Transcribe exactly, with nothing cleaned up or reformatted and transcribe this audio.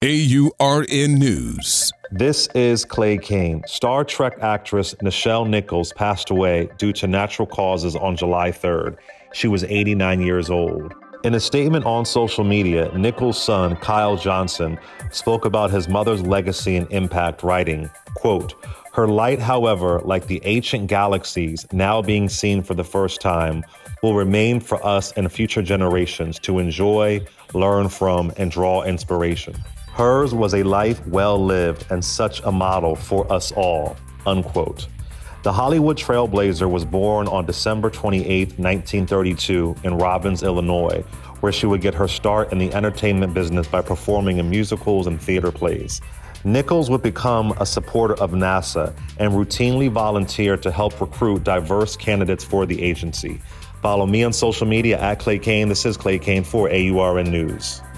A U R N News. This is Clay Cane. Star Trek actress Nichelle Nichols passed away due to natural causes on July third. She was eighty-nine years old. In a statement on social media, Nichols' son, Kyle Johnson, spoke about his mother's legacy and impact, writing, quote, "Her light, however, like the ancient galaxies now being seen for the first time, will remain for us and future generations to enjoy, learn from, and draw inspiration. Hers was a life well lived and such a model for us all," unquote. The Hollywood trailblazer was born on December twenty-eighth, nineteen thirty-two in Robbins, Illinois, where she would get her start in the entertainment business by performing in musicals and theater plays. Nichols would become a supporter of NASA and routinely volunteer to help recruit diverse candidates for the agency. Follow me on social media at Clay Cane. This is Clay Cane for A U R N News.